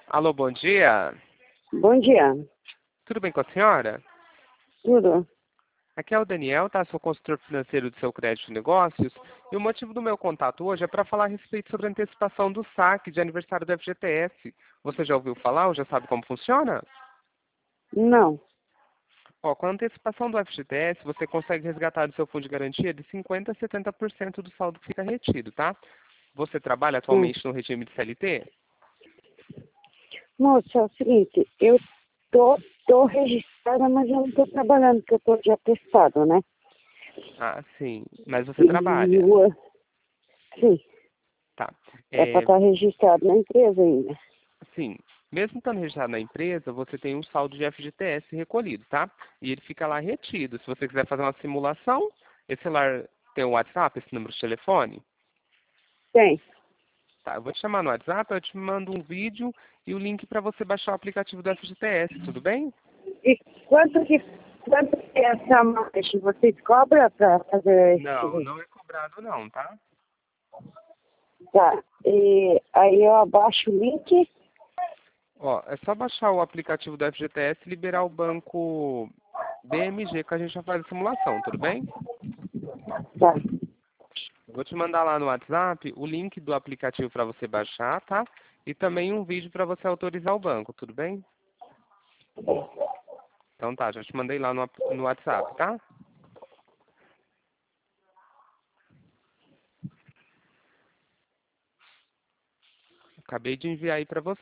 Alô, bom dia. Bom dia. Tudo bem com a senhora? Tudo? Aqui é o Daniel, tá? Sou consultor financeiro do seu crédito de negócios. E o motivo do meu contato hoje é para falar a respeito sobre a antecipação do saque de aniversário do FGTS. Você já ouviu falar ou já sabe como funciona? Não. Ó, com a antecipação do FGTS, você consegue resgatar do seu fundo de garantia de 50% a 70% do saldo que fica retido, tá? Você trabalha Hum. atualmente no regime de CLT? Moça, é o seguinte, eu tô registrada, mas eu não tô trabalhando, porque eu tô de atestado, né? Ah, sim. Mas você E trabalha. sim, Tá. é para É, estar registrado na empresa ainda. sim, mesmo estando registrado na empresa, você tem um saldo de FGTS recolhido, tá? E ele fica lá retido. Se você quiser fazer uma simulação, esse celular tem o WhatsApp, esse número de telefone? Tem. Tá, eu vou te chamar no WhatsApp, eu te mando um vídeo e o link para você baixar o aplicativo do FGTS, tudo bem? E quanto que é essa margem? Vocês cobram para fazer esse Não, serviço? não é cobrado não, tá? Tá. E aí eu abaixo o link. Ó, é só baixar o aplicativo do FGTS e liberar o banco BMG que a gente já faz a simulação, tudo bem? Tá. Eu vou te mandar lá no WhatsApp o link do aplicativo para você baixar, tá? E também um vídeo para você autorizar o banco, tudo bem? Então tá, já te mandei lá no WhatsApp, tá? Acabei de enviar aí para você.